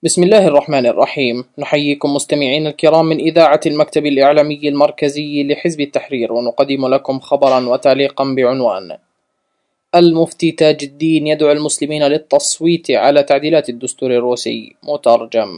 بسم الله الرحمن الرحيم. نحييكم مستمعين الكرام من إذاعة المكتب الإعلامي المركزي لحزب التحرير، ونقدم لكم خبرا وتعليقا بعنوان: المفتي تاج الدين يدعو المسلمين للتصويت على تعديلات الدستور الروسي. مترجم.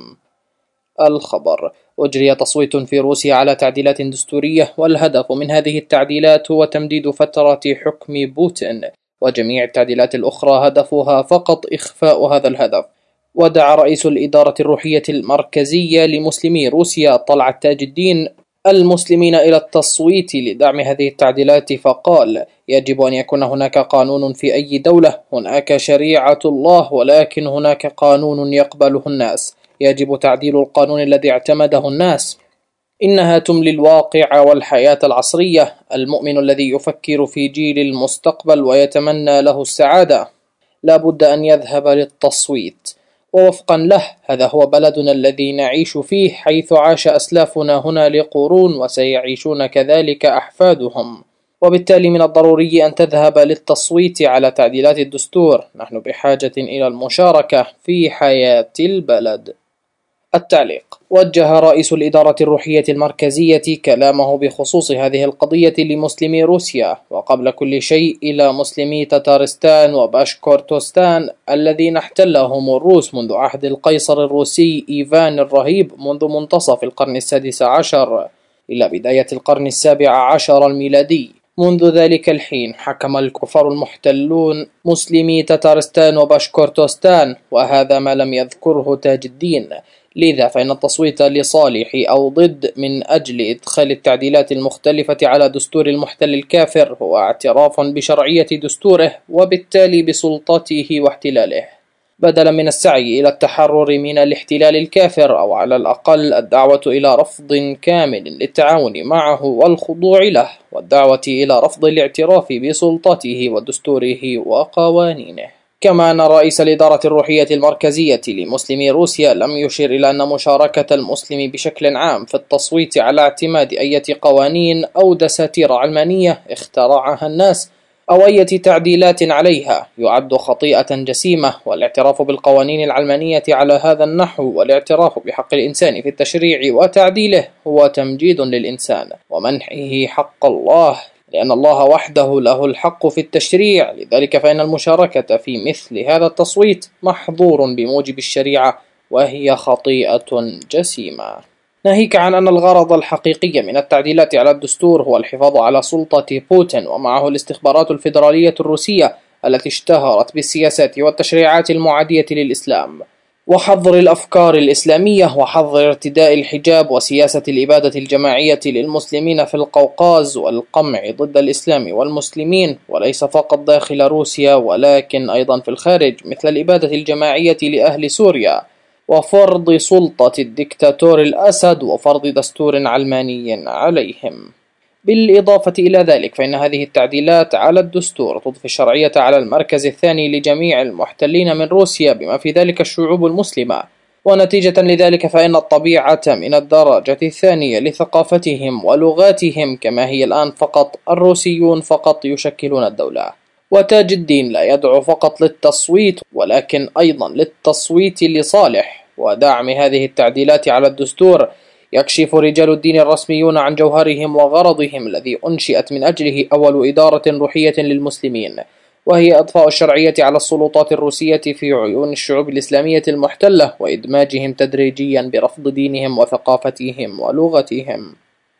الخبر: أجري تصويت في روسيا على تعديلات دستورية، والهدف من هذه التعديلات هو تمديد فترة حكم بوتين، وجميع التعديلات الأخرى هدفها فقط إخفاء هذا الهدف. ودعا رئيس الإدارة الروحية المركزية لمسلمي روسيا طلعت تاج الدين المسلمين إلى التصويت لدعم هذه التعديلات، فقال: يجب أن يكون هناك قانون في أي دولة، هناك شريعة الله ولكن هناك قانون يقبله الناس، يجب تعديل القانون الذي اعتمده الناس. إنها تملي الواقع والحياة العصرية. المؤمن الذي يفكر في جيل المستقبل ويتمنى له السعادة لا بد أن يذهب للتصويت. ووفقا له، هذا هو بلدنا الذي نعيش فيه، حيث عاش أسلافنا هنا لقرون وسيعيشون كذلك أحفادهم، وبالتالي من الضروري أن تذهب للتصويت على تعديلات الدستور. نحن بحاجة إلى المشاركة في حياة البلد. التعليق: وجه رئيس الإدارة الروحية المركزية كلامه بخصوص هذه القضية لمسلمي روسيا، وقبل كل شيء إلى مسلمي تتارستان وباشكورتوستان الذين احتلهم الروس منذ عهد القيصر الروسي إيفان الرهيب منذ منتصف القرن السادس عشر إلى بداية القرن السابع عشر الميلادي. منذ ذلك الحين حكم الكفار المحتلون مسلمي تتارستان وباشكورتوستان، وهذا ما لم يذكره تاج الدين. لذا فإن التصويت لصالح أو ضد من أجل إدخال التعديلات المختلفة على دستور المحتل الكافر هو اعتراف بشرعية دستوره، وبالتالي بسلطته واحتلاله، بدلا من السعي إلى التحرر من الاحتلال الكافر، أو على الأقل الدعوة إلى رفض كامل للتعاون معه والخضوع له، والدعوة إلى رفض الاعتراف بسلطته ودستوره وقوانينه. كما أن رئيس الإدارة الروحية المركزية لمسلمي روسيا لم يشر إلى أن مشاركة المسلم بشكل عام في التصويت على اعتماد أي قوانين أو دساتير علمانية اخترعها الناس أو أي تعديلات عليها يعد خطيئة جسيمة، والاعتراف بالقوانين العلمانية على هذا النحو والاعتراف بحق الإنسان في التشريع وتعديله هو تمجيد للإنسان ومنحه حق الله، لأن الله وحده له الحق في التشريع. لذلك فإن المشاركة في مثل هذا التصويت محظور بموجب الشريعة، وهي خطيئة جسيمة. ناهيك عن أن الغرض الحقيقي من التعديلات على الدستور هو الحفاظ على سلطة بوتين ومعه الاستخبارات الفيدرالية الروسية التي اشتهرت بالسياسات والتشريعات المعادية للإسلام، وحظر الأفكار الإسلامية، وحظر ارتداء الحجاب، وسياسة الإبادة الجماعية للمسلمين في القوقاز، والقمع ضد الإسلام والمسلمين، وليس فقط داخل روسيا ولكن أيضا في الخارج، مثل الإبادة الجماعية لأهل سوريا، وفرض سلطة الدكتاتور الأسد، وفرض دستور علماني عليهم. بالإضافة إلى ذلك فإن هذه التعديلات على الدستور تضفي الشرعية على المركز الثاني لجميع المحتلين من روسيا بما في ذلك الشعوب المسلمة، ونتيجة لذلك فإن الطبيعة من الدرجة الثانية لثقافتهم ولغاتهم كما هي الآن فقط الروسيون فقط يشكلون الدولة. وتاج الدين لا يدعو فقط للتصويت ولكن أيضا للتصويت لصالح ودعم هذه التعديلات على الدستور. يكشف رجال الدين الرسميون عن جوهرهم وغرضهم الذي أنشئت من أجله أول إدارة روحية للمسلمين، وهي إضفاء الشرعية على السلطات الروسية في عيون الشعوب الإسلامية المحتلة، وإدماجهم تدريجيا برفض دينهم وثقافتهم ولغتهم.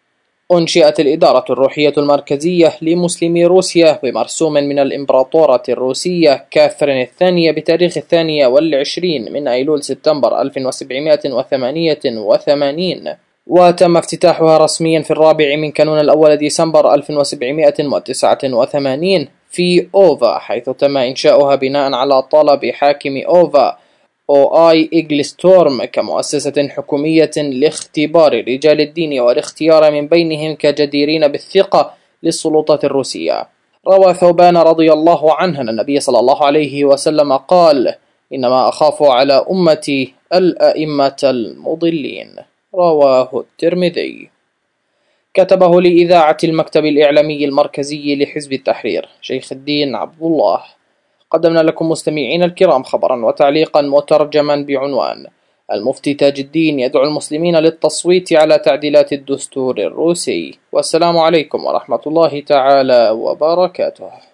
أنشئت الإدارة الروحية المركزية لمسلمي روسيا بمرسوم من الإمبراطورة الروسية كاثرين الثانية بتاريخ 22 من أيلول سبتمبر 1788، وتم افتتاحها رسميا في 4 من كانون الأول ديسمبر 1789 في أوفا، حيث تم إنشاؤها بناء على طلب حاكم أوفا أوآي إغلستورم كمؤسسة حكومية لاختبار رجال الدين والاختيار من بينهم كجديرين بالثقة للسلطات الروسية. روى ثوبان رضي الله عنه أن النبي صلى الله عليه وسلم قال: إنما أخاف على أمتي الأئمة المضلين. رواه الترمذي. كتبه لإذاعة المكتب الإعلامي المركزي لحزب التحرير شيخ الدين عبد الله. قدمنا لكم مستمعين الكرام خبرا وتعليقا مترجما بعنوان: المفتي تاج الدين يدعو المسلمين للتصويت على تعديلات الدستور الروسي. والسلام عليكم ورحمة الله تعالى وبركاته.